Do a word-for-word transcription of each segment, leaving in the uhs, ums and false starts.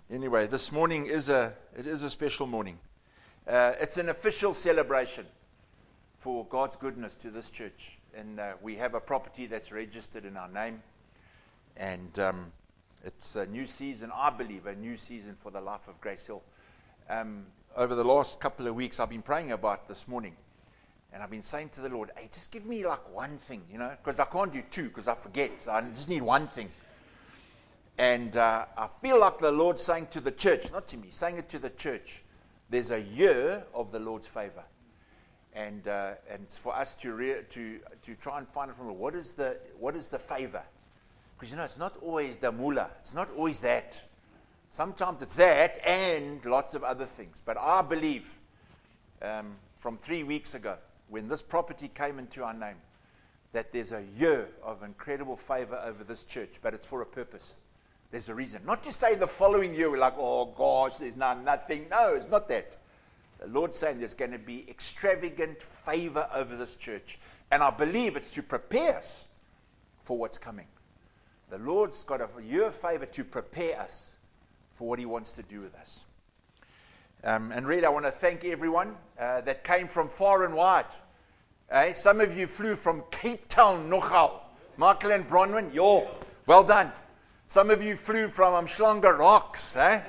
Anyway, this morning is a it is a special morning. Uh, it's an official celebration for God's goodness to this church, and uh, we have a property that's registered in our name, and um, it's a new season. I believe a new season for the life of Grace Hill. Um, over the last couple of weeks, I've been praying about this morning, and I've been saying to the Lord, "Hey, just give me like one thing, you know, because I can't do two because I forget. So I just need one thing." And uh, I feel like the Lord's saying to the church, not to me, saying it to the church, there's a year of the Lord's favor. And uh, and it's for us to re- to to try and find it from the what is the what is the favor? Because you know it's not always the mullah, it's not always that. Sometimes it's that and lots of other things. But I believe um, from three weeks ago, when this property came into our name, that there's a year of incredible favor over this church, but it's for a purpose. There's a reason. Not to say the following year we're like, oh gosh, there's not, nothing. No, it's not that. The Lord's saying there's going to be extravagant favor over this church. And I believe it's to prepare us for what's coming. The Lord's got a year of favor to prepare us for what He wants to do with us. Um, and really, I want to thank everyone uh, that came from far and wide. Uh, some of you flew from Cape Town, nogal. Michael and Bronwyn, yo, well done. Some of you flew from Umhlanga Rocks, eh?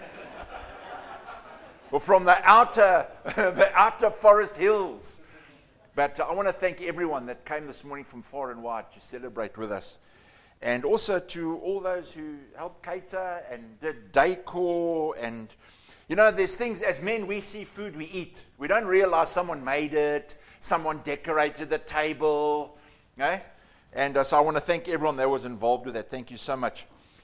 Or from the outer, the outer forest hills. But uh, I want to thank everyone that came this morning from far and wide to celebrate with us. And also to all those who helped cater and did decor. And, you know, there's things, as men, we see food, we eat. We don't realize someone made it, someone decorated the table, eh? And uh, so I want to thank everyone that was involved with that. Thank you so much.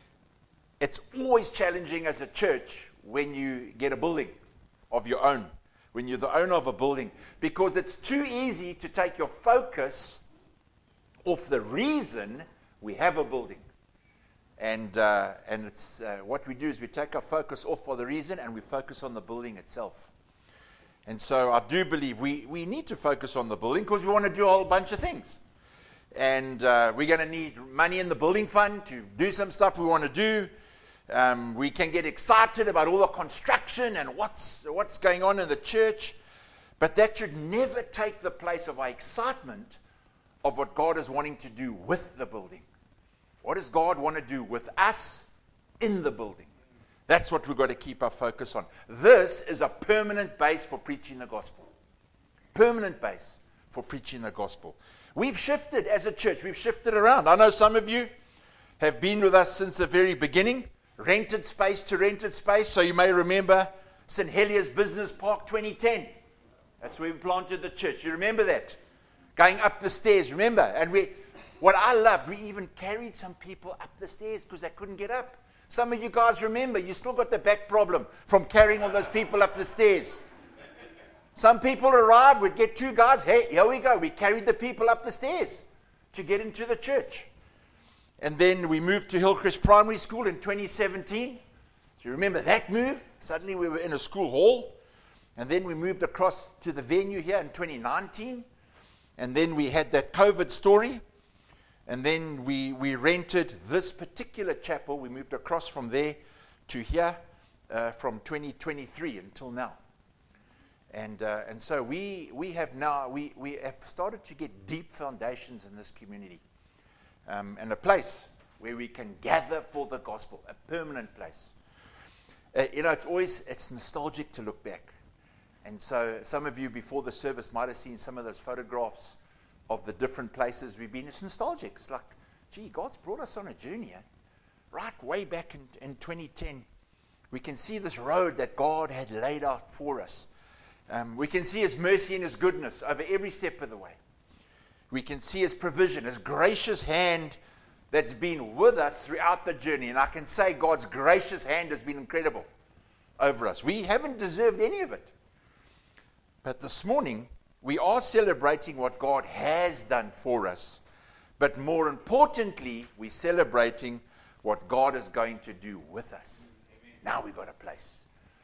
It's always challenging as a church when you get a building of your own, when you're the owner of a building, because it's too easy to take your focus off the reason we have a building. And uh, and it's uh, what we do is we take our focus off for the reason and we focus on the building itself. And so I do believe we, we need to focus on the building because we want to do a whole bunch of things. And uh, we're going to need money in the building fund to do some stuff we want to do. Um, we can get excited about all the construction and what's what's going on in the church, but that should never take the place of our excitement of what God is wanting to do with the building. What does God want to do with us in the building? That's what we've got to keep our focus on. This is a permanent base for preaching the gospel. Permanent base for preaching the gospel. We've shifted as a church. We've shifted around. I know some of you have been with us since the very beginning. Rented space to rented space. So you may remember Saint Heliers Business Park twenty ten. That's where we planted the church. You remember that? Going up the stairs, remember? And we, what I loved, we even carried some people up the stairs because they couldn't get up. Some of you guys remember, you still got the back problem from carrying all those people up the stairs. Some people arrived, we'd get two guys, hey, here we go. We carried the people up the stairs to get into the church. And then we moved to Hillcrest Primary School in twenty seventeen. Do you remember that move? Suddenly we were in a school hall. And then we moved across to the venue here in twenty nineteen. And then we had that COVID story. And then we, we rented this particular chapel. We moved across from there to here uh, from twenty twenty-three until now. And uh, and so we we have now, we, we have started to get deep foundations in this community. Um, and a place where we can gather for the gospel, a permanent place. Uh, you know, it's always, it's nostalgic to look back. And so some of you before the service might have seen some of those photographs of the different places we've been. It's nostalgic. It's like, gee, God's brought us on a journey. Eh? Right way back in, in twenty ten. We can see this road that God had laid out for us. Um, we can see His mercy and His goodness over every step of the way. We can see His provision, His gracious hand that's been with us throughout the journey. And I can say God's gracious hand has been incredible over us. We haven't deserved any of it. But this morning, we are celebrating what God has done for us. But more importantly, we're celebrating what God is going to do with us. Amen. Now we've got a place.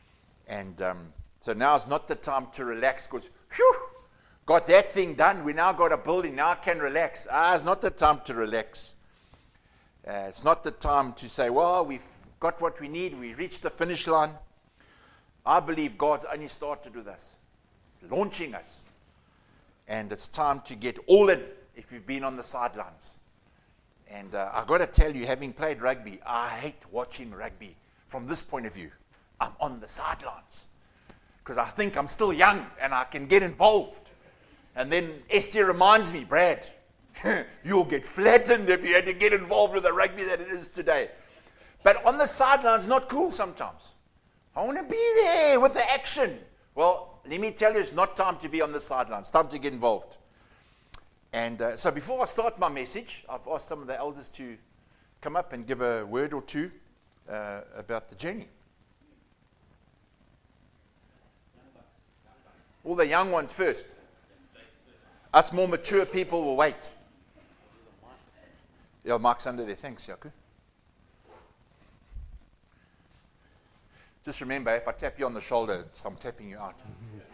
And um, so now is not the time to relax because, whew, got that thing done. We now got a building. Now I can relax. Ah, it's not the time to relax. Uh, it's not the time to say, well, we've got what we need. We reached the finish line. I believe God's only started with us. He's launching us. And it's time to get all in if you've been on the sidelines. And uh, I've got to tell you, having played rugby, I hate watching rugby from this point of view. I'm on the sidelines because I think I'm still young and I can get involved. And then Esther reminds me, Brad, you'll get flattened if you had to get involved with the rugby that it is today. But on the sidelines, not cool sometimes. I want to be there with the action. Well, let me tell you, it's not time to be on the sidelines. It's time to get involved. And uh, so before I start my message, I've asked some of the elders to come up and give a word or two uh, about the journey. All the young ones first. Us more mature people will wait. Yeah, Mark's under there. Thanks, Yaku. Just remember, if I tap you on the shoulder, I'm tapping you out.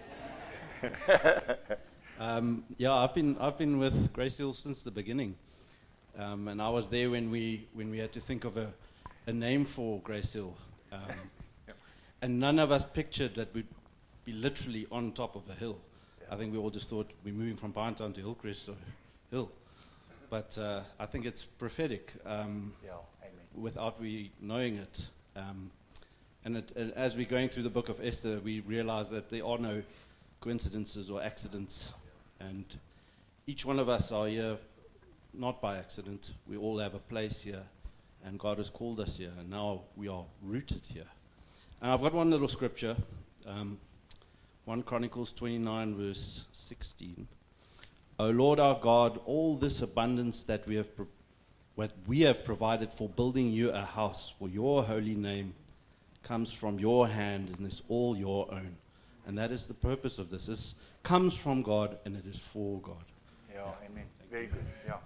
um, yeah, I've been I've been with Grace Hill since the beginning, um, and I was there when we when we had to think of a, a name for Grace Hill, um, yep. and none of us pictured that we'd be literally on top of a hill. Yeah. I think we all just thought we're moving from Pinetown to Hillcrest, so hill. But uh, I think it's prophetic, um, yeah, amen. without we knowing it. Um, And, it, and as we're going through the book of Esther, we realize that there are no coincidences or accidents. And each one of us are here not by accident. We all have a place here. And God has called us here. And now we are rooted here. And I've got one little scripture. Um, First Chronicles twenty-nine, verse sixteen. O Lord our God, all this abundance that we have, pro- what we have provided for building you a house for your holy name comes from your hand and is all your own. And that is the purpose of this. This comes from God and it is for God. Yeah, amen. Very good. Yeah.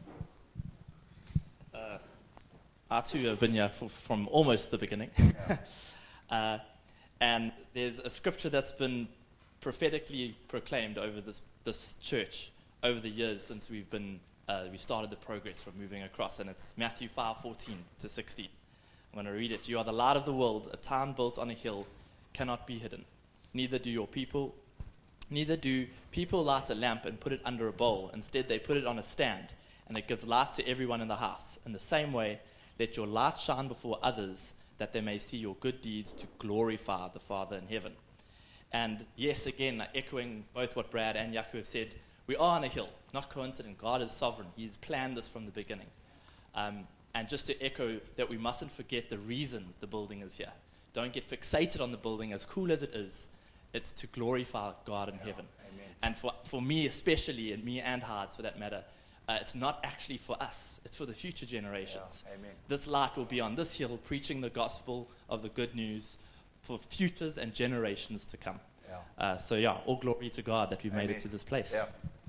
Uh, I too have been here for, from almost the beginning. Yeah. uh, and there's a scripture that's been prophetically proclaimed over this, this church over the years since we've been, uh, we started the progress from moving across. And it's Matthew five fourteen to sixteen. I'm going to read it. You are the light of the world. A town built on a hill cannot be hidden. Neither do your people, neither do people light a lamp and put it under a bowl. Instead, they put it on a stand, and it gives light to everyone in the house. In the same way, let your light shine before others, that they may see your good deeds to glorify the Father in heaven. And yes, again, echoing both what Brad and Yaku have said, we are on a hill, not coincident. God is sovereign. He's planned this from the beginning. Um, And just to echo that we mustn't forget the reason the building is here. Don't get fixated on the building, as cool as it is. It's to glorify God in Yeah, heaven. amen. And for, for me especially, and me and Hards for that matter, uh, it's not actually for us. It's for the future generations. Yeah, amen. This light will be on this hill preaching the gospel of the good news for futures and generations to come. Yeah. Uh, so yeah, all glory to God that we've made Amen. it to this place. Yeah.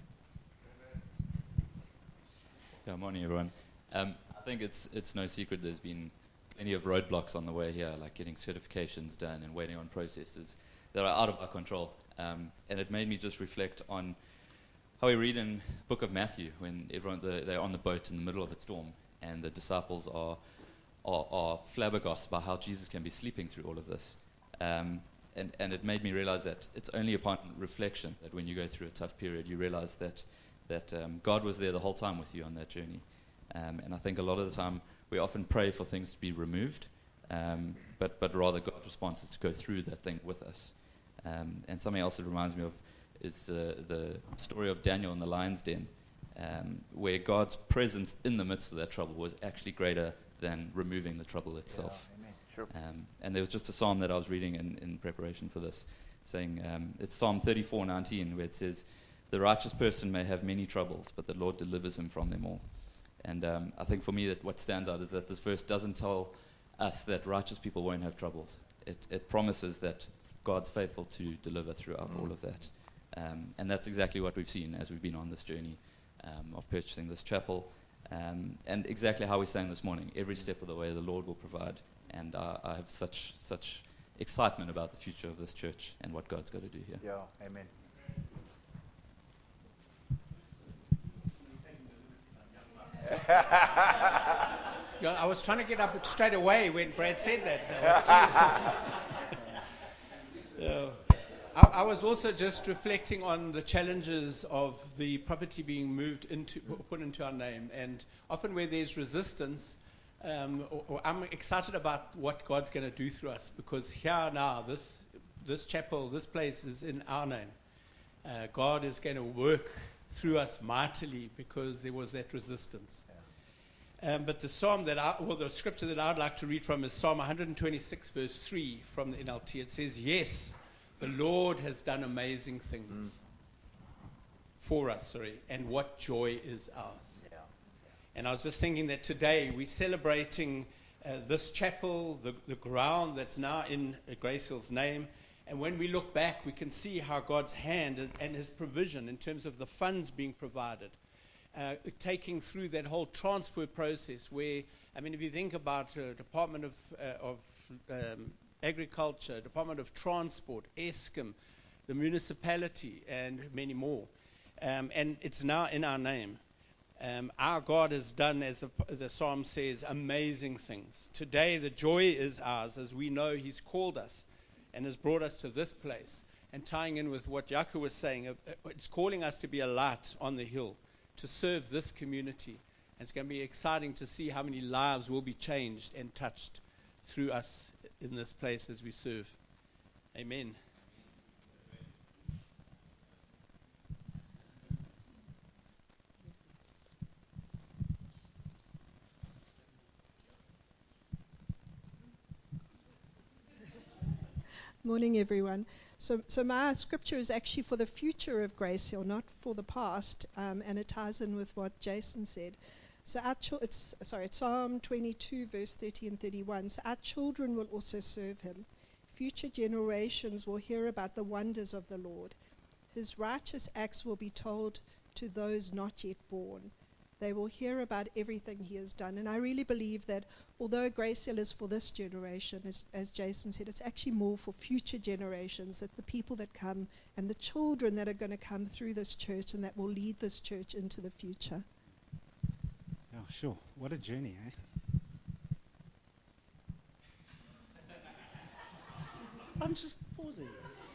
Good morning, everyone. Um, I think it's it's no secret there's been plenty of roadblocks on the way here, like getting certifications done and waiting on processes that are out of our control. Um, and it made me just reflect on how we read in the book of Matthew when everyone the, they're on the boat in the middle of a storm and the disciples are are, are flabbergasted by how Jesus can be sleeping through all of this. Um, and, and it made me realize that it's only upon reflection that when you go through a tough period, you realize that that um, God was there the whole time with you on that journey. Um, and I think a lot of the time we often pray for things to be removed, um, but, but rather God's response is to go through that thing with us. Um, and something else it reminds me of is the, the story of Daniel in the lion's den, um, where God's presence in the midst of that trouble was actually greater than removing the trouble itself. Yeah, amen. Sure. Um, and there was just a psalm that I was reading in, in preparation for this, saying, um, it's Psalm thirty-four nineteen, where it says, the righteous person may have many troubles, but the Lord delivers him from them all. And um, I think for me that what stands out is that this verse doesn't tell us that righteous people won't have troubles. It, it promises that God's faithful to deliver throughout mm. all of that. Um, and that's exactly what we've seen as we've been on this journey um, of purchasing this chapel. Um, and exactly how we sang this morning, every step of the way the Lord will provide. And uh, I have such such excitement about the future of this church and what God's got to do here. Yeah, amen. Yeah, I was trying to get up straight away when Brad said that. that was yeah. I, I was also just reflecting on the challenges of the property being moved into, put into our name, and often where there's resistance, um, or, or I'm excited about what God's going to do through us, because here now, this this chapel, this place is in our name. Uh, God is going to work through us mightily because there was that resistance. Um, but the psalm that I, well, the scripture that I'd like to read from is Psalm one twenty-six, verse three from the N L T. It says, "Yes, the Lord has done amazing things mm. for us, sorry, and what joy is ours." Yeah. And I was just thinking that today we're celebrating uh, this chapel, the, the ground that's now in uh, Grace Hill's name. And when we look back, we can see how God's hand and, and his provision in terms of the funds being provided, uh, taking through that whole transfer process where, I mean, if you think about uh, Department of, uh, of um, Agriculture, Department of Transport, Eskom, the municipality, and many more. Um, and it's now in our name. Um, our God has done, as the, the psalm says, amazing things. Today, the joy is ours as we know he's called us and has brought us to this place. And tying in with what Jaco was saying, uh, it's calling us to be a light on the hill, to serve this community. And it's going to be exciting to see how many lives will be changed and touched through us in this place as we serve. Amen. Morning, everyone. So, so my scripture is actually for the future of Grace Hill, not for the past, um, and it ties in with what Jason said. So our ch- it's sorry, it's Psalm twenty-two, verse thirty and thirty-one. So our children will also serve him. Future generations will hear about the wonders of the Lord. His righteous acts will be told to those not yet born. They will hear about everything he has done. And I really believe that although Grace Hill is for this generation, as, as Jason said, it's actually more for future generations, that the people that come and the children that are going to come through this church and that will lead this church into the future. Oh, sure. What a journey, eh? I'm just pausing.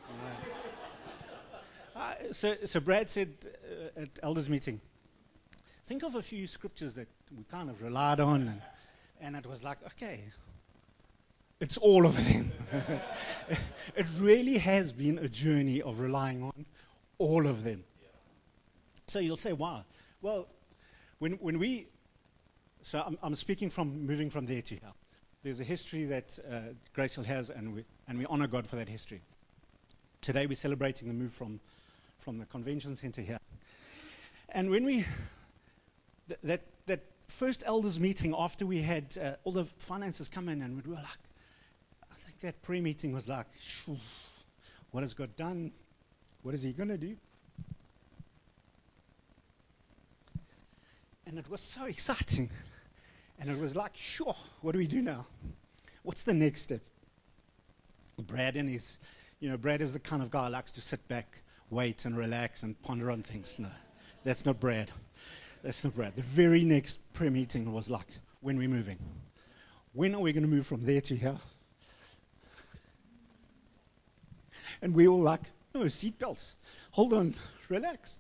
Uh, uh, so, so Brad said uh, at elders meeting, think of a few scriptures that we kind of relied on, and, and it was like, okay, it's all of them. It really has been a journey of relying on all of them. So you'll say, wow. Well, when when we, so I'm, I'm speaking from moving from there to here. There's a history that uh, Grace Hill has, and we and we honor God for that history. Today we're celebrating the move from from the convention center here. And when we, th- that that first elders meeting after we had uh, all the finances come in, and we were like, I think that prayer meeting was like, shoo, what has God done? What is he going to do? And it was so exciting. And it was like, sure, what do we do now? What's the next step? Brad and his, you know, Brad is the kind of guy who likes to sit back, wait, and relax and ponder on things. No, that's not Brad. That's not Brad. The very next prayer meeting was like, when we're moving. When are we going to move from there to here? And we all like, no, seatbelts. Hold on, relax.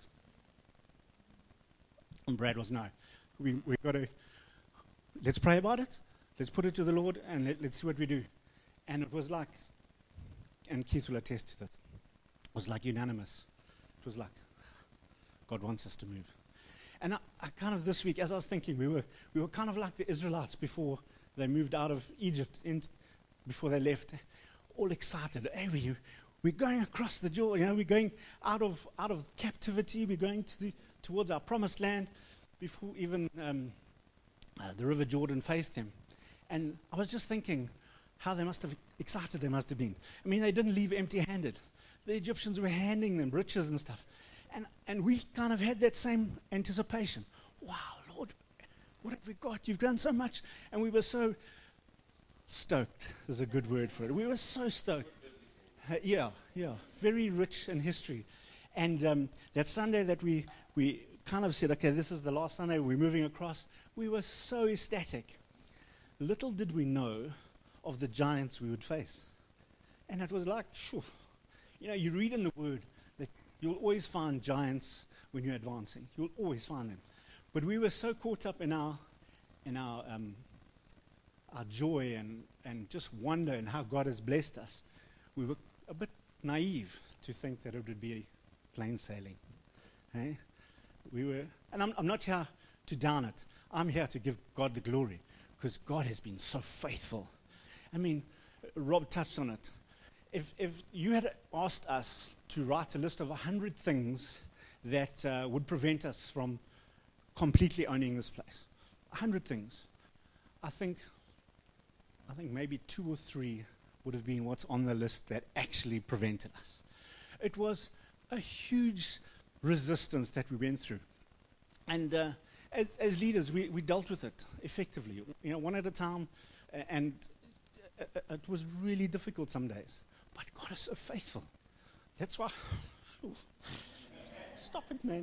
And Brad was, no, we, we've got to, let's pray about it. Let's put it to the Lord, and let, let's see what we do. And it was like, and Keith will attest to that, it was like unanimous. It was like, God wants us to move. And I, I kind of this week, as I was thinking, we were we were kind of like the Israelites before they moved out of Egypt, in, before they left, all excited. Hey, we, we're going across the Jordan, you know, we're going out of out of captivity, we're going to the, towards our promised land, before even um, uh, the River Jordan faced them. And I was just thinking how they must have, excited they must have been. I mean, they didn't leave empty-handed. The Egyptians were handing them riches and stuff. And and we kind of had that same anticipation. Wow, Lord, what have we got? You've done so much. And we were so stoked, is a good word for it. We were so stoked. Uh, yeah, yeah, very rich in history. And um, that Sunday that we, we kind of said, okay, this is the last Sunday, we're moving across, we were so ecstatic. little did we know of the giants we would face. And it was like, shoo. You know, you read in the Word that you'll always find giants when you're advancing. You'll always find them. But we were so caught up in our in our um, our joy and, and just wonder and how God has blessed us. We were a bit naive to think that it would be plain sailing. Eh? We were, and I'm, I'm not here to down it. I'm here to give God the glory because God has been so faithful. I mean, Rob touched on it. If if you had asked us to write a list of a hundred things that uh, would prevent us from completely owning this place, a hundred things, I think, I think maybe two or three would have been what's on the list that actually prevented us. It was a huge resistance that we went through, and uh, as as leaders, we we dealt with it effectively, you know, one at a time, uh, and uh, uh, it was really difficult some days. But God is so faithful. That's why. Stop it, man.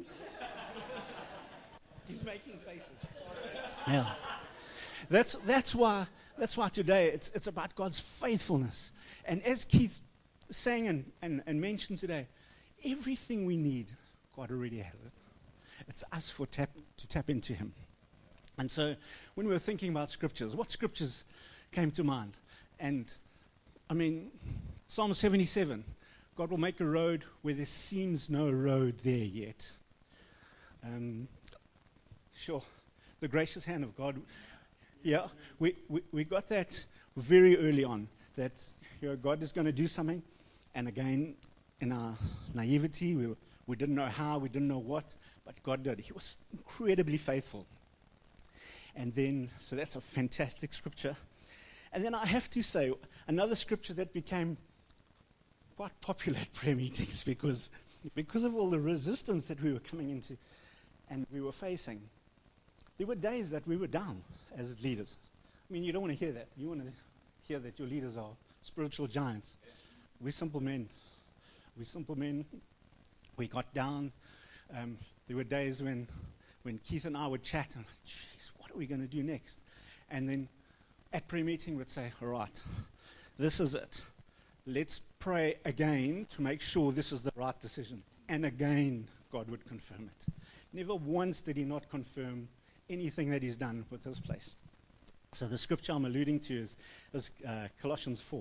He's making faces. Yeah. That's that's why that's why today it's it's about God's faithfulness. And as Keith sang and, and, and mentioned today, everything we need, God already has it. It's us for tap to tap into Him. And so when we were thinking about scriptures, what scriptures came to mind? And I mean, Psalm seventy-seven, God will make a road where there seems no road there yet. Um, sure, the gracious hand of God. Yeah, we, we, we got that very early on, that you know, God is going to do something. And again, in our naivety, we, were, we didn't know how, we didn't know what, but God did. He was incredibly faithful. And then, so that's a fantastic scripture. And then I have to say, another scripture that became quite popular at prayer meetings because, because of all the resistance that we were coming into and we were facing. There were days that we were down as leaders. I mean, you don't want to hear that. You want to hear that your leaders are spiritual giants. We're simple men. We're simple men. We got down. Um, there were days when, when Keith and I would chat and, geez, what are we going to do next? And then at prayer meeting we'd say, all right, this is it. Let's pray again to make sure this is the right decision. And again, God would confirm it. Never once did He not confirm anything that He's done with this place. So the scripture I'm alluding to is, is uh, Colossians four.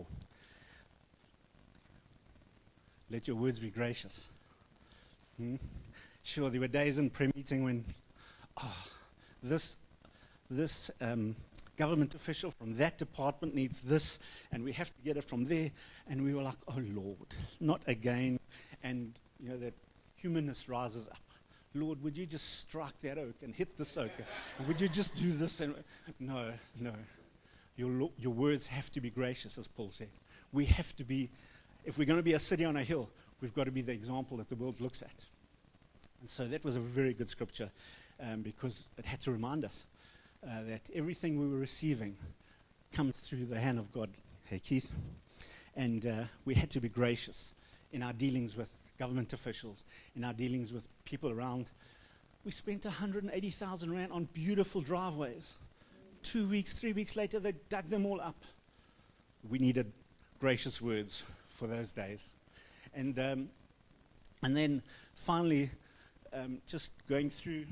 Let your words be gracious. Hmm? Sure, there were days in prayer meeting when, oh, this, this um, government official from that department needs this, and we have to get it from there. And we were like, oh, Lord, not again. And, you know, that humanness rises up. Lord, would you just strike that oak and hit this oak? And would you just do this? And no, no. Your, lo- your words have to be gracious, as Paul said. We have to be, if we're going to be a city on a hill, we've got to be the example that the world looks at. And so that was a very good scripture um, because it had to remind us uh, that everything we were receiving comes through the hand of God. Hey, Keith. And uh, we had to be gracious in our dealings with government officials, in our dealings with people around. We spent one hundred eighty thousand rand on beautiful driveways. Two weeks, three weeks later, they dug them all up. We needed gracious words for those days. And um, and then finally, um, just going through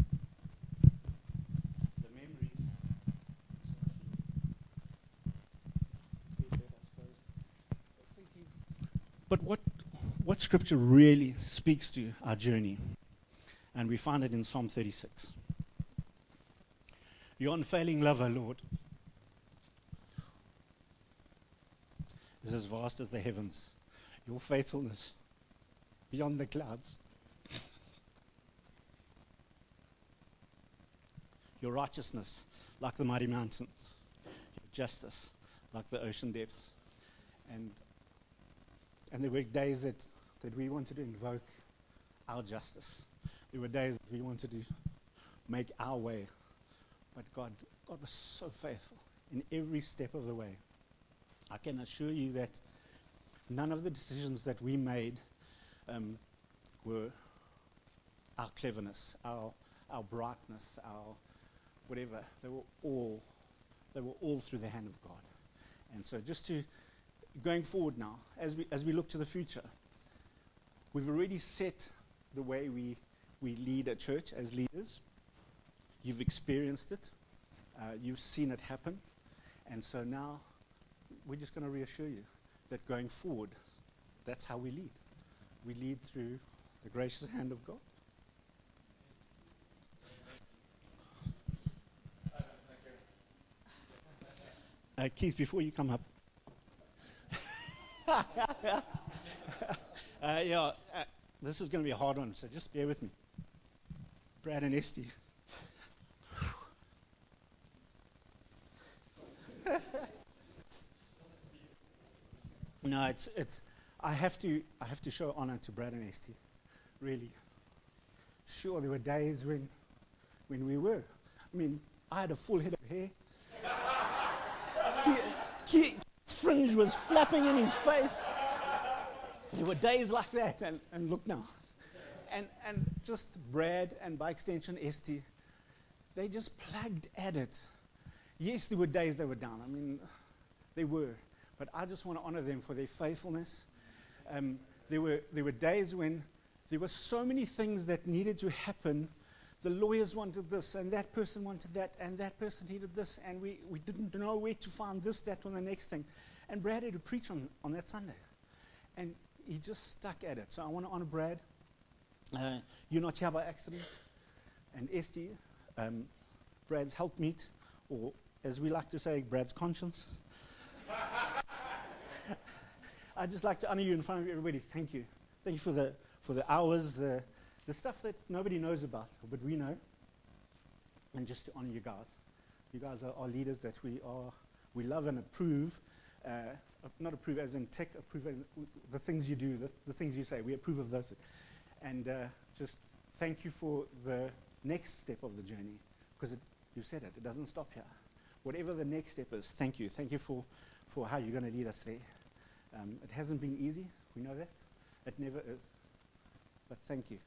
the memories. But what what scripture really speaks to our journey? And we find it in Psalm thirty-six. Your unfailing love, O Lord, is as vast as the heavens. Your faithfulness beyond the clouds. Your righteousness like the mighty mountains. Your justice like the ocean depths. And and there were days that, that we wanted to invoke our justice. There were days that we wanted to make our way. But God, God was so faithful in every step of the way. I can assure you that none of the decisions that we made um, were our cleverness, our our brightness, our whatever. They were all they were all through the hand of God. And so just to, going forward now, as we, as we look to the future, we've already set the way we, we lead a church as leaders. You've experienced it. Uh, you've seen it happen. And so now we're just going to reassure you that going forward, that's how we lead. We lead through the gracious hand of God. Uh, Keith, before you come up. uh, yeah, uh, this is going to be a hard one, so just bear with me. Brad and Esty. No, it's it's. I have to I have to show honor to Brad and Esty. Really. Sure, there were days when when we were. I mean, I had a full head of hair. Keith's fringe was flapping in his face. There were days like that, and, and look now. And and just Brad and by extension Esty, they just plugged at it. Yes, there were days they were down. I mean, they were. But I just want to honor them for their faithfulness. Um, there were there were days when there were so many things that needed to happen. The lawyers wanted this, and that person wanted that, and that person needed this, and we, we didn't know where to find this, that, or the next thing. And Brad had to preach on, on that Sunday. And he just stuck at it. So I want to honor Brad. Uh, you're not here by accident. And Esty, um, Brad's helpmeet, or as we like to say, Brad's conscience. I'd just like to honor you in front of everybody. Thank you. Thank you for the for the hours, the the stuff that nobody knows about, but we know. And just to honor you guys. You guys are, are leaders that we are we love and approve. Uh, not approve as in tech, approve in the things you do, the, the things you say. We approve of those. And uh, just thank you for the next step of the journey, because you said it, it doesn't stop here. Whatever the next step is, thank you. Thank you for, for how you're going to lead us there. Um, it hasn't been easy, we know that. It never is. But thank you.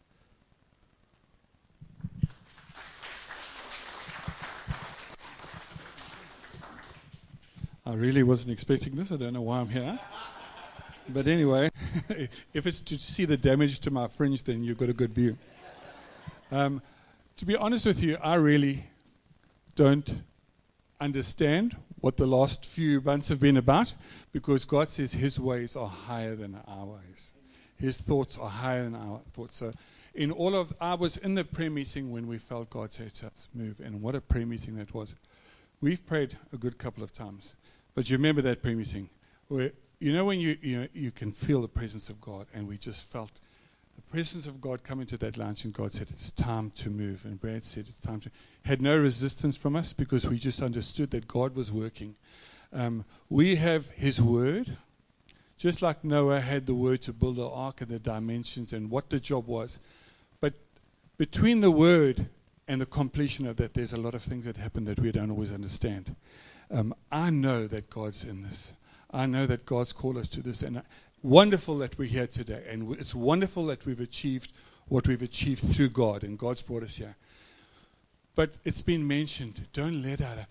I really wasn't expecting this. I don't know why I'm here. But anyway, if it's to see the damage to my fringe, then you've got a good view. Um, to be honest with you, I really don't understand what the last few months have been about, because God says his ways are higher than our ways. His thoughts are higher than our thoughts. So in all of, I was in the prayer meeting when we felt God say to us, move, and what a prayer meeting that was. We've prayed a good couple of times, but you remember that prayer meeting where, you know, when you, you know, you can feel the presence of God, and we just felt the presence of God come into that lounge, and God said, it's time to move. And Brad said, it's time to, had no resistance from us, because we just understood that God was working. Um, we have his word, just like Noah had the word to build the ark and the dimensions and what the job was. But between the word and the completion of that, there's a lot of things that happen that we don't always understand. Um, I know that God's in this. I know that God's called us to this. And uh, wonderful that we're here today. And w- it's wonderful that we've achieved what we've achieved through God. And God's brought us here. But it's been mentioned, don't let out a...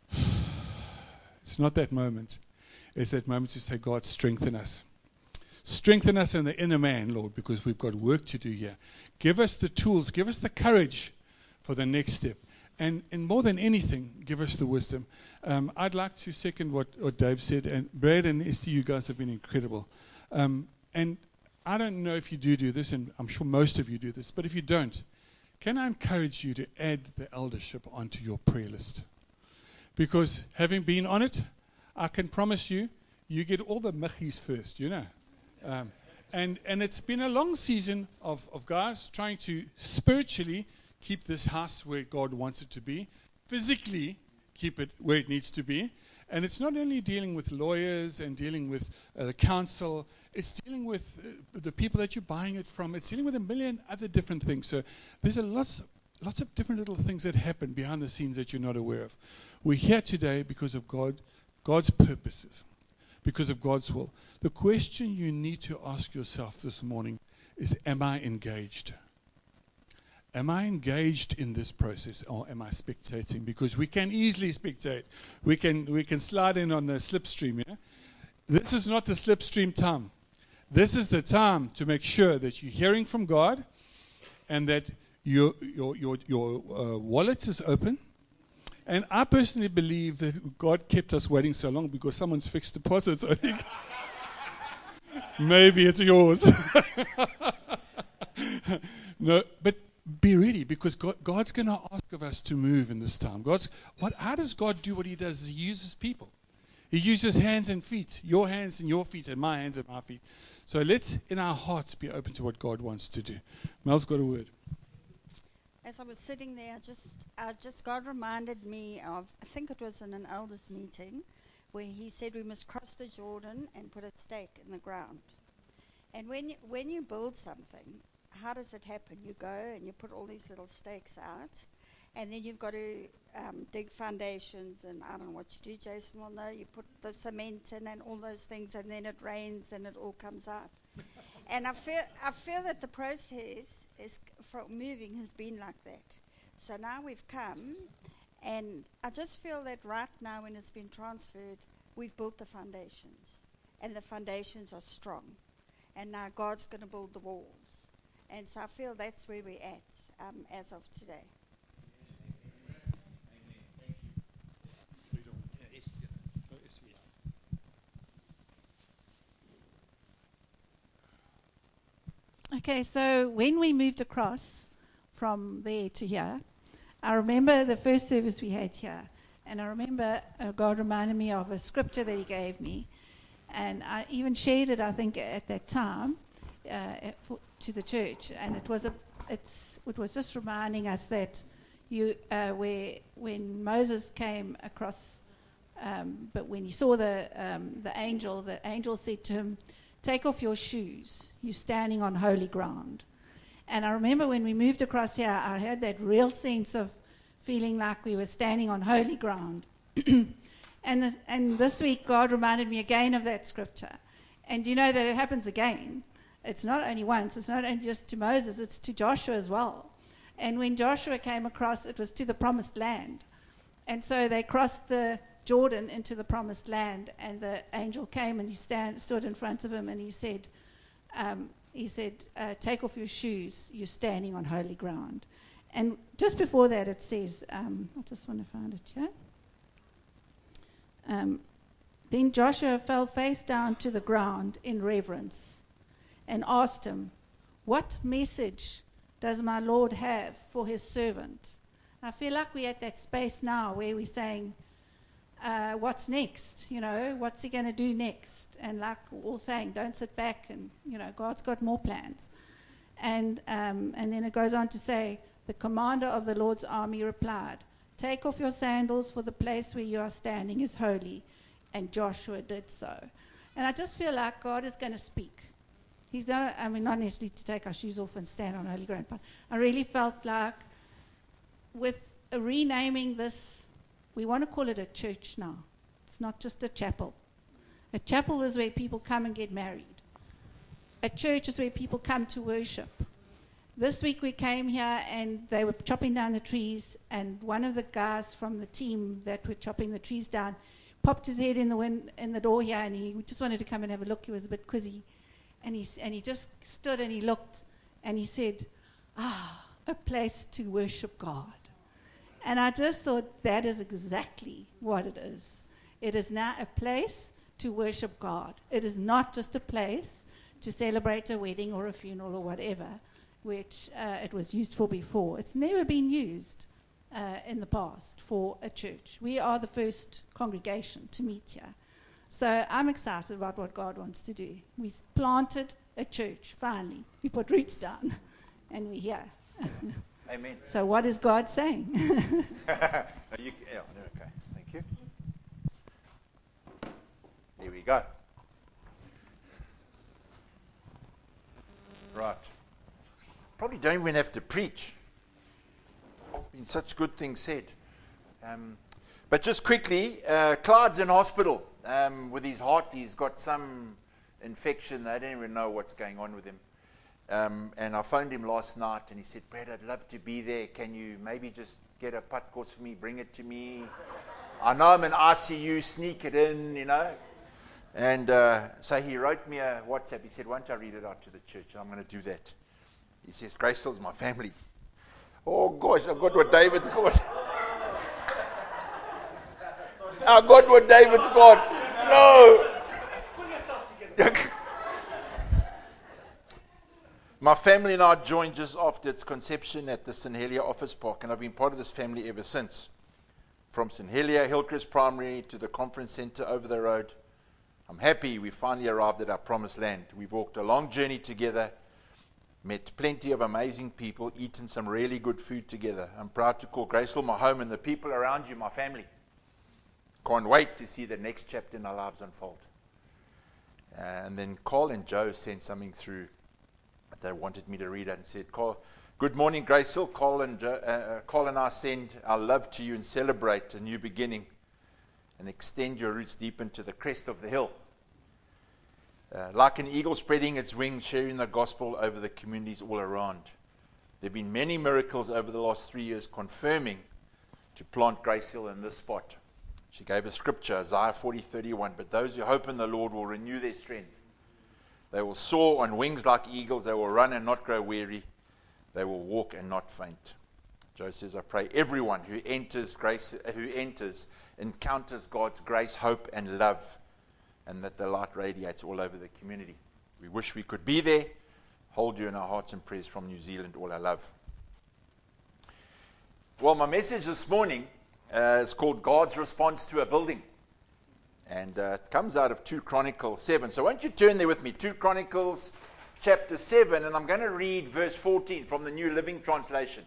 It's not that moment. It's that moment to say, God, strengthen us. Strengthen us in the inner man, Lord, because we've got work to do here. Give us the tools. Give us the courage for the next step. And, and more than anything, give us the wisdom. Um, I'd like to second what, what Dave said. And Brad and Esty, you guys have been incredible. Um, and I don't know if you do do this, and I'm sure most of you do this, but if you don't, can I encourage you to add the eldership onto your prayer list? Because having been on it, I can promise you, you get all the michies first, you know. Um, and, and it's been a long season of, of guys trying to spiritually keep this house where God wants it to be, physically keep it where it needs to be. And it's not only dealing with lawyers and dealing with uh, the council, it's dealing with uh, the people that you're buying it from. It's dealing with a million other different things. So there's a lots, lots of different little things that happen behind the scenes that you're not aware of. We're here today because of God, God's purposes, because of God's will. The question you need to ask yourself this morning is, am I engaged? am I engaged in this process or am I spectating? Because we can easily spectate. We can we can slide in on the slipstream, yeah? This is not the slipstream time. This is the time to make sure that you're hearing from God and that your your your, your uh, wallet is open. And I personally believe that God kept us waiting so long because someone's fixed deposits. I think maybe it's yours. No, but be ready because God, God's going to ask of us to move in this time. God's what? How does God do what He does? He uses people. He uses hands and feet, your hands and your feet, and my hands and my feet. So let's, in our hearts, be open to what God wants to do. Mel's got a word. As I was sitting there, just, uh, just God reminded me of, I think it was in an elders meeting, where He said we must cross the Jordan and put a stake in the ground. And when you, when you build something, how does it happen? You go and you put all these little stakes out, and then you've got to um, dig foundations, and I don't know what you do, Jason will know. You put the cement in and all those things, and then it rains and it all comes out. And I feel I feel that the process is for moving has been like that. So now we've come, and I just feel that right now when it's been transferred, we've built the foundations, and the foundations are strong. And now God's going to build the walls. And so I feel that's where we're at um, as of today. Okay, so when we moved across from there to here, I remember the first service we had here, and I remember uh, God reminded me of a scripture that He gave me, and I even shared it, I think, at that time uh, for, to the church, and it was a, it's, it was just reminding us that you, uh, where when Moses came across, um, but when he saw the um, the angel, the angel said to him, "Take off your shoes. You're standing on holy ground." And I remember when we moved across here, I had that real sense of feeling like we were standing on holy ground. and, this, and this week, God reminded me again of that scripture. And you know that it happens again. It's not only once. It's not only just to Moses. It's to Joshua as well. And when Joshua came across, it was to the promised land. And so they crossed the Jordan into the promised land, and the angel came and he stand, stood in front of him, and he said, um, he said, uh, "Take off your shoes, you're standing on holy ground." And just before that it says, um, I just want to find it here. Um, then Joshua fell face down to the ground in reverence and asked him, "What message does my Lord have for His servant?" I feel like we're at that space now where we're saying, Uh, what's next? You know, what's He going to do next? And like we're all saying, don't sit back, and you know, God's got more plans. And um, and then it goes on to say, the commander of the Lord's army replied, "Take off your sandals, for the place where you are standing is holy." And Joshua did so. And I just feel like God is going to speak. He's not, I mean, not necessarily to take our shoes off and stand on holy ground, but I really felt like with renaming this, we want to call it a church now. It's not just a chapel. A chapel is where people come and get married. A church is where people come to worship. This week we came here and they were chopping down the trees, and one of the guys from the team that were chopping the trees down popped his head in the win- in the door here, and he just wanted to come and have a look. He was a bit quizzy. And he, and he just stood and he looked and he said, "Ah, a place to worship God." And I just thought that is exactly what it is. It is now a place to worship God. It is not just a place to celebrate a wedding or a funeral or whatever, which uh, it was used for before. It's never been used uh, in the past for a church. We are the first congregation to meet here. So I'm excited about what God wants to do. We planted a church, finally. We put roots down, and we're here. Amen. So what is God saying? no, you, yeah, okay, thank you. Here we go. Right. Probably don't even have to preach. Been such good things said. Um, but just quickly, uh, Clyde's in hospital um, with his heart. He's got some infection. They don't even know what's going on with him. Um, and I phoned him last night, and he said, Brad, I'd love to be there. Can you maybe just get a putt course for me, bring it to me? I know I'm in I C U, sneak it in, you know. And uh, so he wrote me a WhatsApp. He said, won't I read it out to the church? I'm going to do that. He says, Gracehill's my family. Oh, gosh, I've got what David's got. I've got what David's got. No. Pull yourself together. My family and I joined just after its conception at the Saint Helier Office Park, and I've been part of this family ever since. From Saint Helier, Hillcrest Primary, to the conference centre over the road. I'm happy we finally arrived at our promised land. We've walked a long journey together, met plenty of amazing people, eaten some really good food together. I'm proud to call Gracehill my home, and the people around you my family. Can't wait to see the next chapter in our lives unfold. Uh, and then Carl and Joe sent something through. They wanted me to read it and said, Carl, good morning, Gracehill. Carl and, uh, uh, Carl and I send our love to you and celebrate a new beginning and extend your roots deep into the crest of the hill. Uh, like an eagle spreading its wings, sharing the gospel over the communities all around. There have been many miracles over the last three years confirming to plant Gracehill in this spot. She gave a scripture, Isaiah forty thirty-one, but those who hope in the Lord will renew their strength. They will soar on wings like eagles. They will run and not grow weary. They will walk and not faint. Joe says, I pray everyone who enters grace, who enters, encounters God's grace, hope, and love, and that the light radiates all over the community. We wish we could be there. Hold you in our hearts and prayers from New Zealand, all our love. Well, my message this morning uh, is called God's Response to a Building. And uh, it comes out of Second Chronicles seven. So won't you turn there with me? Second Chronicles chapter seven, and I'm going to read verse fourteen from the New Living Translation.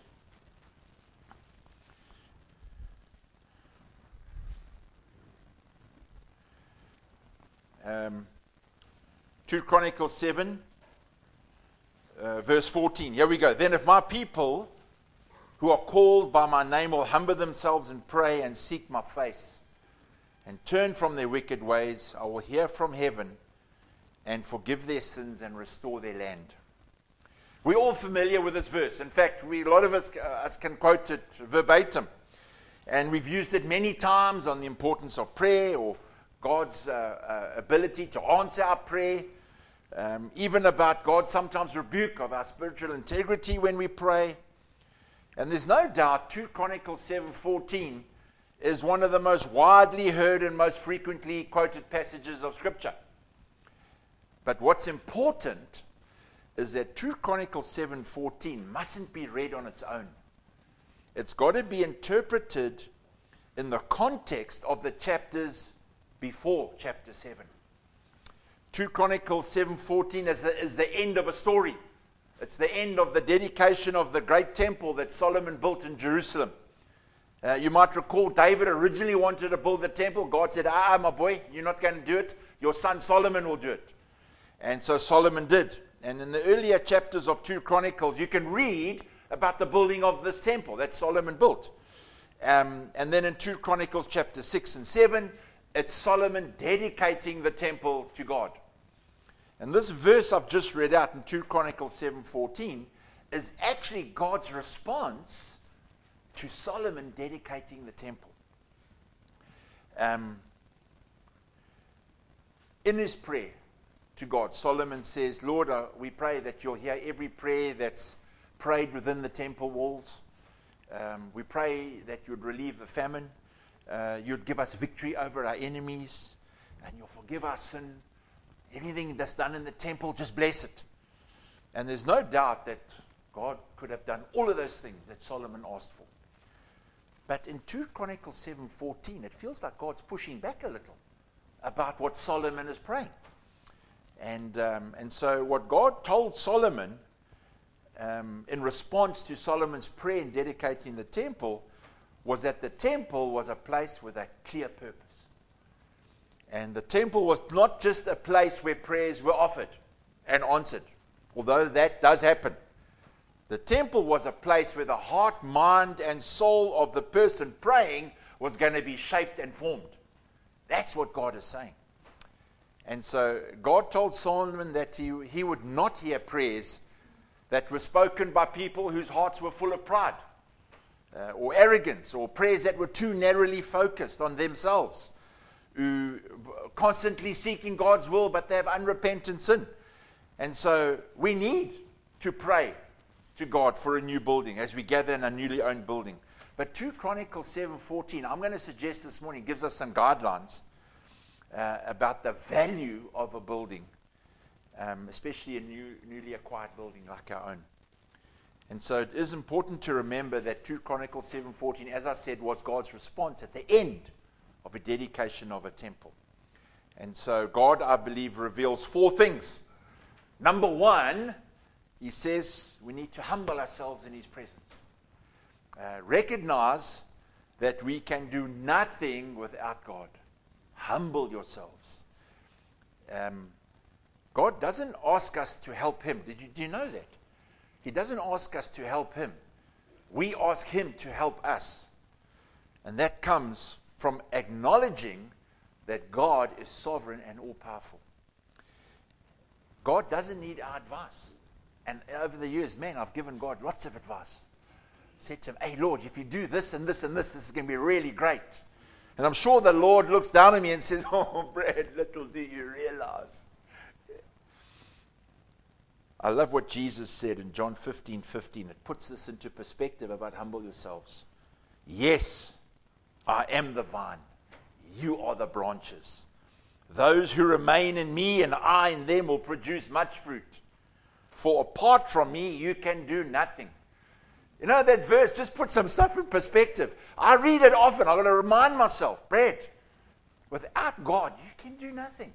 Um, Second Chronicles seven, uh, verse fourteen. Here we go. Then if my people who are called by my name will humble themselves and pray and seek my face, and turn from their wicked ways, I will hear from heaven and forgive their sins and restore their land. We're all familiar with this verse. In fact, we, a lot of us, uh, us can quote it verbatim. And we've used it many times on the importance of prayer or God's uh, uh, ability to answer our prayer. Um, even about God's sometimes rebuke of our spiritual integrity when we pray. And there's no doubt Second Chronicles seven fourteen is one of the most widely heard and most frequently quoted passages of Scripture. But what's important is that Second Chronicles seven fourteen mustn't be read on its own. It's got to be interpreted in the context of the chapters before chapter seven. Second Chronicles seven fourteen is the, is the end of a story. It's the end of the dedication of the great temple that Solomon built in Jerusalem. Uh, you might recall David originally wanted to build the temple. God said, ah, my boy, you're not going to do it. Your son Solomon will do it. And so Solomon did. And in the earlier chapters of Second Chronicles, you can read about the building of this temple that Solomon built. Um, and then in Second Chronicles chapter six and seven, it's Solomon dedicating the temple to God. And this verse I've just read out in Second Chronicles seven fourteen is actually God's response to Solomon dedicating the temple. Um, in his prayer to God, Solomon says, Lord, uh, we pray that you'll hear every prayer that's prayed within the temple walls. Um, we pray that you'd relieve the famine. Uh, you'd give us victory over our enemies. And you'll forgive our sin. Anything that's done in the temple, just bless it. And there's no doubt that God could have done all of those things that Solomon asked for. But in Second Chronicles seven fourteen, it feels like God's pushing back a little about what Solomon is praying. And, um, and so what God told Solomon um, in response to Solomon's prayer in dedicating the temple was that the temple was a place with a clear purpose. And the temple was not just a place where prayers were offered and answered, although that does happen. The temple was a place where the heart, mind, and soul of the person praying was going to be shaped and formed. That's what God is saying. And so God told Solomon that he, he would not hear prayers that were spoken by people whose hearts were full of pride uh, or arrogance, or prayers that were too narrowly focused on themselves, who constantly seeking God's will, but they have unrepentant sin. And so we need to pray to God for a new building as we gather in a newly owned building. But two Chronicles seven fourteen, I'm going to suggest this morning, gives us some guidelines uh, about the value of a building, um, especially a new, newly acquired building like our own. And so it is important to remember that two Chronicles seven fourteen, as I said, was God's response at the end of a dedication of a temple. And so God, I believe, reveals four things. Number one, he says we need to humble ourselves in his presence. Uh, recognize that we can do nothing without God. Humble yourselves. Um, God doesn't ask us to help him. Did you, do you know that? He doesn't ask us to help him. We ask him to help us. And that comes from acknowledging that God is sovereign and all-powerful. God doesn't need our advice. And over the years, man, I've given God lots of advice. Said to him, hey, Lord, if you do this and this and this, this is going to be really great. And I'm sure the Lord looks down at me and says, oh, Brad, little do you realize. I love what Jesus said in John fifteen fifteen. It puts this into perspective about humble yourselves. Yes, I am the vine. You are the branches. Those who remain in me and I in them will produce much fruit. For apart from me, you can do nothing. You know, that verse just puts some stuff in perspective. I read it often. I've got to remind myself, Brad, without God, you can do nothing.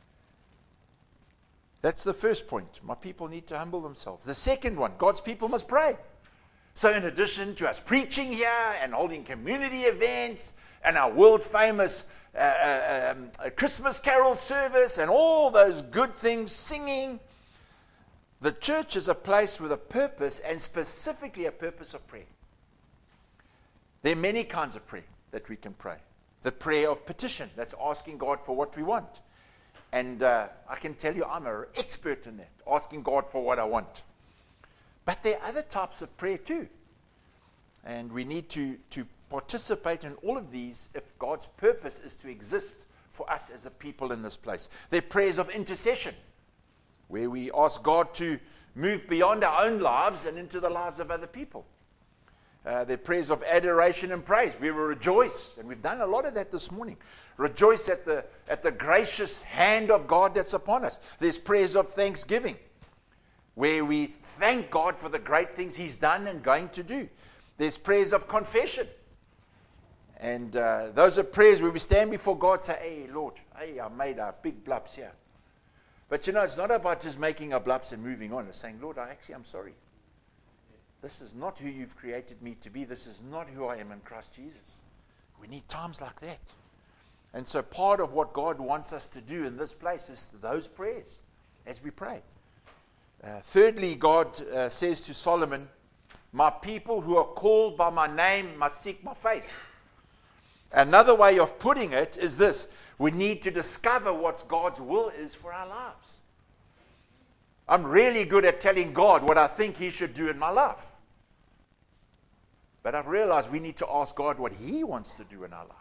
That's the first point. My people need to humble themselves. The second one, God's people must pray. So in addition to us preaching here and holding community events and our world-famous uh, uh, um, uh, Christmas carol service and all those good things, singing, the church is a place with a purpose, and specifically a purpose of prayer. There are many kinds of prayer that we can pray. The prayer of petition, that's asking God for what we want. And uh, I can tell you I'm an expert in that, asking God for what I want. But there are other types of prayer too. And we need to, to participate in all of these if God's purpose is to exist for us as a people in this place. There are prayers of intercession, where we ask God to move beyond our own lives and into the lives of other people. Uh, there are prayers of adoration and praise. We will rejoice, and we've done a lot of that this morning. Rejoice at the, at the gracious hand of God that's upon us. There's prayers of thanksgiving, where we thank God for the great things he's done and going to do. There's prayers of confession. And uh, those are prayers where we stand before God and say, hey, Lord, hey, I made a big blubs here. But you know, it's not about just making our blubs and moving on. It's saying, Lord, I actually am sorry. This is not who you've created me to be. This is not who I am in Christ Jesus. We need times like that. And so part of what God wants us to do in this place is those prayers as we pray. Uh, thirdly, God uh, says to Solomon, my people who are called by my name must seek my face. Another way of putting it is this: we need to discover what God's will is for our lives. I'm really good at telling God what I think he should do in my life. But I've realized we need to ask God what he wants to do in our life.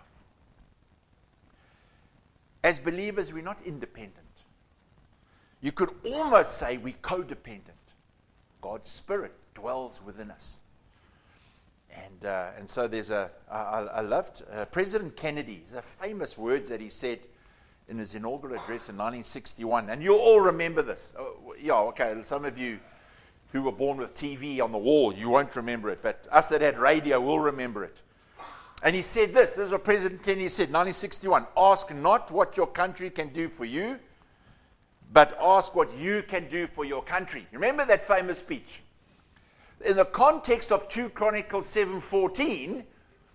As believers, we're not independent. You could almost say we're codependent. God's Spirit dwells within us. And uh, and so there's a, I, I loved uh, President Kennedy, the famous words that he said in his inaugural address in nineteen sixty-one. And you'll all remember this. Oh, yeah, okay, some of you who were born with T V on the wall, you won't remember it. But us that had radio will remember it. And he said this, this is what President Kennedy said, nineteen sixty-one, ask not what your country can do for you, but ask what you can do for your country. Remember that famous speech? In the context of two Chronicles seven fourteen,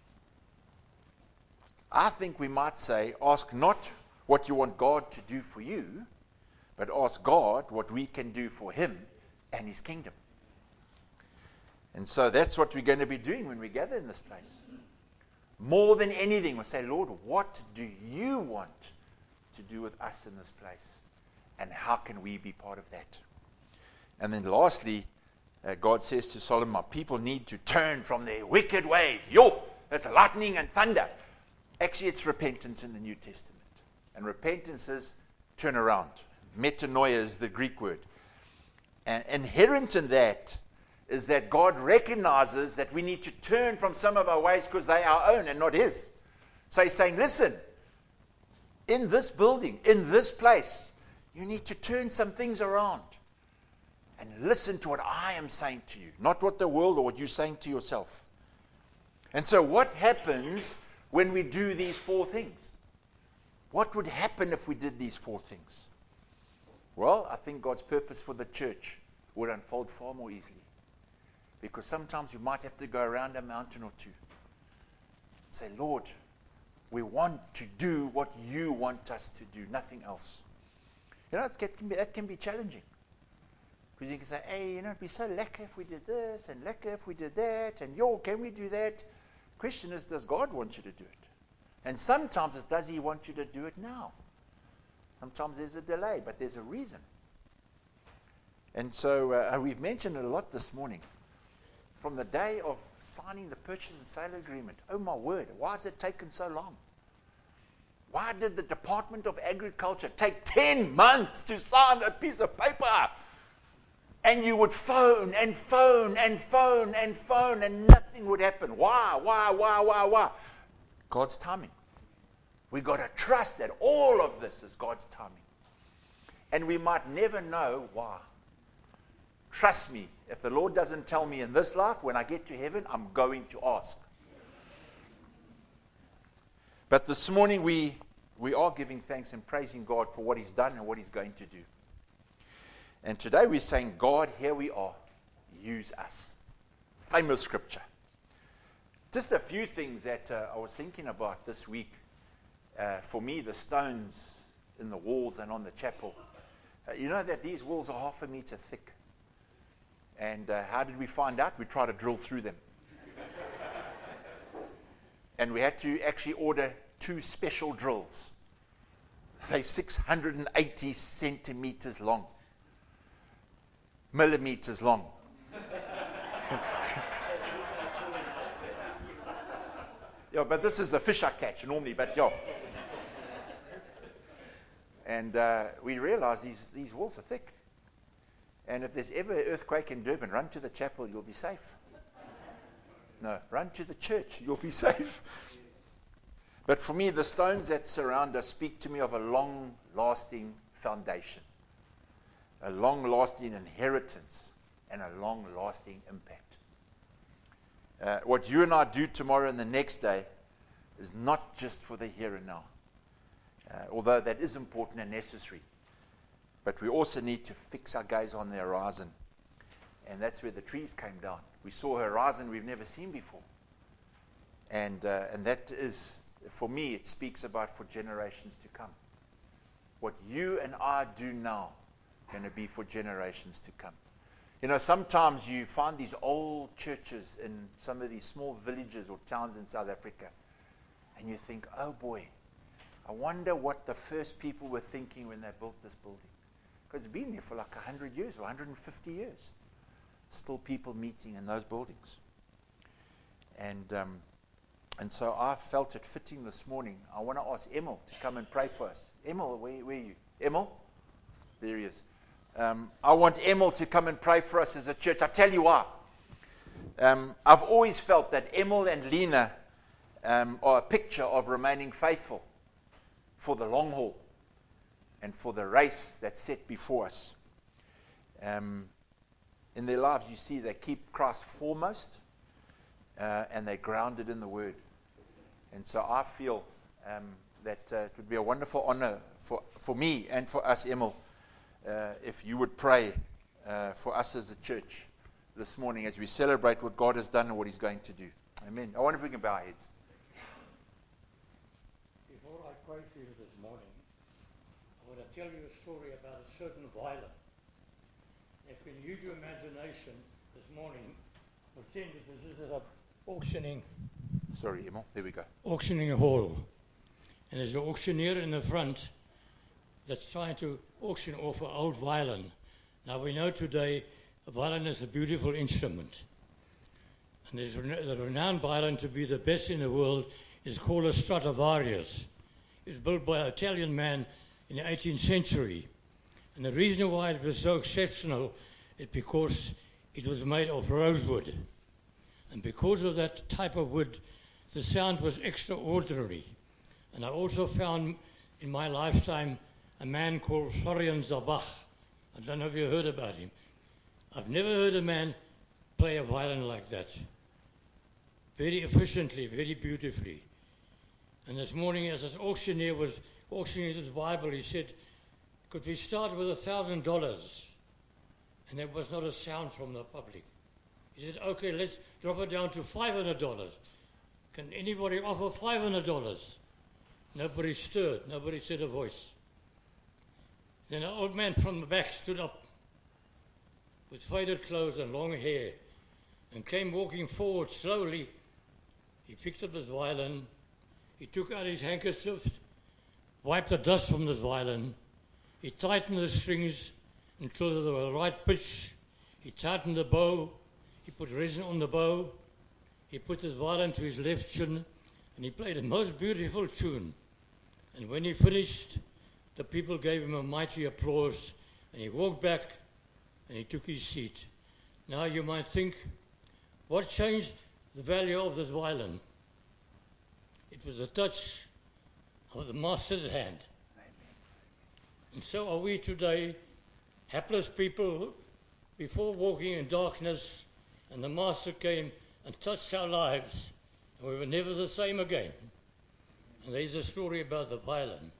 I think we might say, ask not what you want God to do for you, but ask God what we can do for him and his kingdom. And so that's what we're going to be doing when we gather in this place. More than anything, we'll say, Lord, what do you want to do with us in this place? And how can we be part of that? And then lastly, uh, God says to Solomon, my people need to turn from their wicked ways. Yo, that's lightning and thunder. Actually, it's repentance in the New Testament. And repentance is turn around. Metanoia is the Greek word. And inherent in that is that God recognizes that we need to turn from some of our ways because they are our own and not His. So He's saying, listen, in this building, in this place, you need to turn some things around and listen to what I am saying to you, not what the world or what you're saying to yourself. And so what happens when we do these four things? What would happen if we did these four things? Well, I think God's purpose for the church would unfold far more easily. Because sometimes you might have to go around a mountain or two and say, Lord, we want to do what you want us to do, nothing else. You know, that can be, that can be challenging. Because you can say, hey, you know, it'd be so lekker if we did this, and lekker if we did that, and yo, can we do that? The question is, does God want you to do it? And sometimes it's, does He want you to do it now? Sometimes there's a delay, but there's a reason. And so uh, we've mentioned it a lot this morning. From the day of signing the purchase and sale agreement, oh my word, why has it taken so long? Why did the Department of Agriculture take ten months to sign a piece of paper? And you would phone and phone and phone and phone and nothing would happen. Why, why, why, why, why? God's timing. We've got to trust that all of this is God's timing. And we might never know why. Trust me, if the Lord doesn't tell me in this life, when I get to heaven, I'm going to ask. But this morning we, we are giving thanks and praising God for what He's done and what He's going to do. And today we're saying, God, here we are. Use us. Famous scripture. Just a few things that uh, I was thinking about this week. Uh, for me, the stones in the walls and on the chapel. Uh, you know that these walls are half a meter thick. And uh, how did we find out? We tried to drill through them. And we had to actually order two special drills. They're six hundred eighty centimeters long. Millimeters long. Yeah, but this is the fish I catch normally, but yeah. And uh, we realized these, these walls are thick. And if there's ever an earthquake in Durban, run to the chapel, you'll be safe. No, run to the church, you'll be safe. But for me, the stones that surround us speak to me of a long-lasting foundation, a long-lasting inheritance, and a long-lasting impact. Uh, what you and I do tomorrow and the next day is not just for the here and now, uh, although that is important and necessary. But we also need to fix our gaze on the horizon. And that's where the trees came down. We saw a horizon we've never seen before. And, uh, and that is, for me, it speaks about for generations to come. What you and I do now is going to be for generations to come. You know, sometimes you find these old churches in some of these small villages or towns in South Africa, and you think, oh boy, I wonder what the first people were thinking when they built this building. Because it's been there for like one hundred years or one hundred fifty years. Still people meeting in those buildings. And um, and so I felt it fitting this morning. I want to ask Emil to come and pray for us. Emil, where, where are you? Emil? There he is. Um, I want Emil to come and pray for us as a church. I tell you why. Um, I've always felt that Emil and Lena um, are a picture of remaining faithful for the long haul and for the race that's set before us. Um, in their lives, you see, they keep Christ foremost uh, and they're grounded in the Word. And so I feel um, that uh, it would be a wonderful honor for, for me and for us, Emil, Uh, if you would pray uh, for us as a church this morning as we celebrate what God has done and what He's going to do. Amen. I wonder if we can bow our heads. Before I pray for you this morning, I want to tell you a story about a certain violin. If you can use your imagination this morning, pretend that this is an auctioning. Sorry, Emil. There we go. Auctioning hall. And there's an auctioneer in the front that's trying to auction off an old violin. Now we know today a violin is a beautiful instrument. And there's reno- the renowned violin to be the best in the world is called a Stradivarius. It was built by an Italian man in the eighteenth century. And the reason why it was so exceptional is because it was made of rosewood. And because of that type of wood, the sound was extraordinary. And I also found in my lifetime a man called Florian Zabach. I don't know if you heard about him. I've never heard a man play a violin like that. Very efficiently, very beautifully. And this morning, as this auctioneer was auctioning his Bible, he said, could we start with a thousand dollars? And there was not a sound from the public. He said, okay, let's drop it down to five hundred dollars. Can anybody offer five hundred dollars? Nobody stirred, nobody said a voice. Then an old man from the back stood up with faded clothes and long hair and came walking forward slowly. He picked up his violin, he took out his handkerchief, wiped the dust from the violin, he tightened the strings until they were the right pitch, he tightened the bow, he put resin on the bow, he put his violin to his left chin, and he played a most beautiful tune. And when he finished, the people gave him a mighty applause, and he walked back and he took his seat. Now you might think, what changed the value of this violin? It was the touch of the master's hand. And so are we today, hapless people, before walking in darkness, and the master came and touched our lives, and we were never the same again. And there's a story about the violin.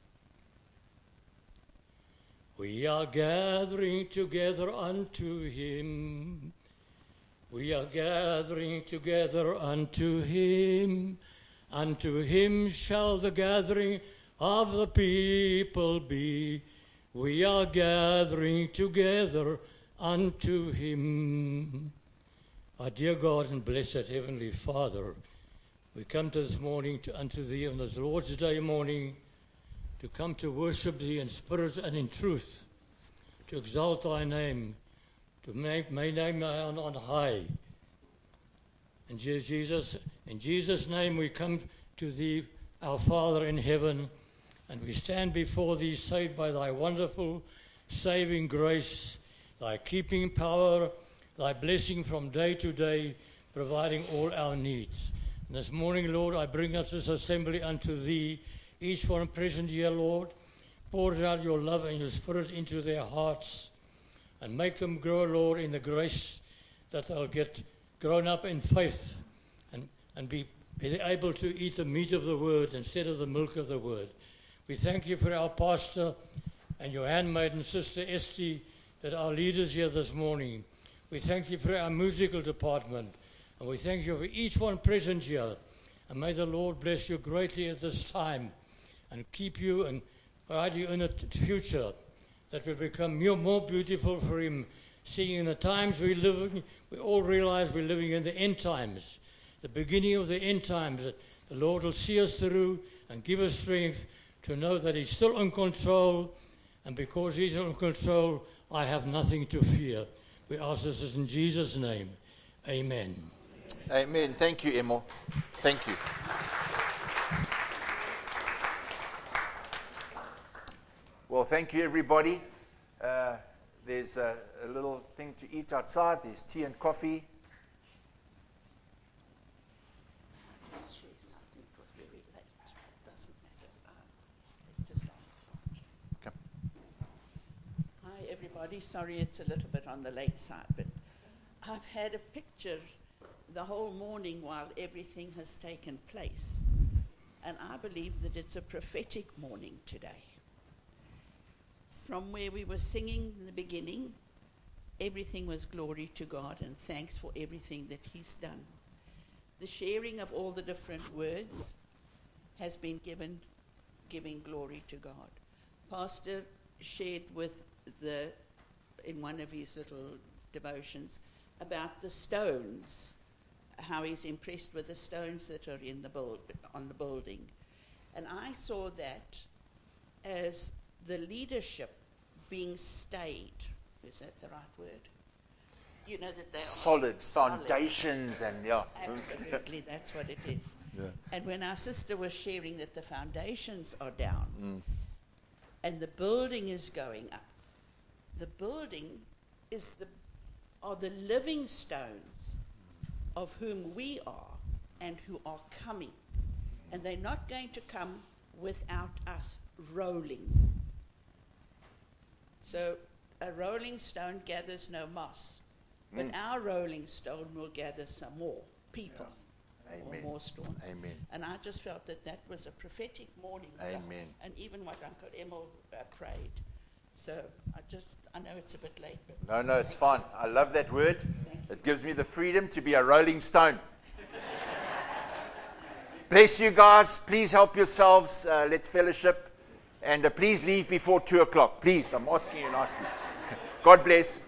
We are gathering together unto him. We are gathering together unto him. Unto him shall the gathering of the people be. We are gathering together unto him. Our dear God and blessed Heavenly Father, we come to this morning to, unto thee on this Lord's Day morning to come to worship thee in spirit and in truth, to exalt thy name, to make my name on, on high. And Jesus, in Jesus' name we come to thee, our Father in heaven, and we stand before thee saved by thy wonderful saving grace, thy keeping power, thy blessing from day to day, providing all our needs. And this morning, Lord, I bring us this assembly unto thee, each one present here, Lord. Pour out your love and your spirit into their hearts and make them grow, Lord, in the grace that they'll get grown up in faith and, and be, be able to eat the meat of the word instead of the milk of the word. We thank you for our pastor and your handmaiden, Sister Esty, that are leaders here this morning. We thank you for our musical department, and we thank you for each one present here. And may the Lord bless you greatly at this time and keep you and guide you in the future that will become more, more beautiful for him. Seeing in the times we live in, we all realize we're living in the end times, the beginning of the end times, that the Lord will see us through and give us strength to know that he's still in control, and because he's in control, I have nothing to fear. We ask this in Jesus' name. Amen. Amen. Thank you, Emil. Thank you. Well, thank you, everybody. Uh, there's a, a little thing to eat outside. There's tea and coffee. Hi, everybody. Sorry it's a little bit on the late side, but I've had a picture the whole morning while everything has taken place. And I believe that it's a prophetic morning today. From where we were singing in the beginning, everything was glory to God and thanks for everything that he's done. The sharing of all the different words has been given, giving glory to God. Pastor shared with the, in one of his little devotions, about the stones, how he's impressed with the stones that are in the build, on the building. And I saw that as the leadership being stayed. Is that the right word? you know, that they are solid solid. foundations and yeah. Absolutely, that's what it is. Yeah. And when our sister was sharing that the foundations are down Mm. and the building is going up, the building is the are the living stones of whom we are and who are coming. And they're not going to come without us rolling. So a rolling stone gathers no moss, but Mm. our rolling stone will gather some more people. Amen. Or more stones. Amen. And I just felt that that was a prophetic morning. Amen. And even what Uncle Emil uh, prayed. So I just, I know it's a bit late. But No, no, it's fine. I love that word. It gives me the freedom to be a rolling stone. Bless you guys. Please help yourselves. Uh, let's fellowship. And uh, please leave before two o'clock. Please, I'm asking you nicely. God bless.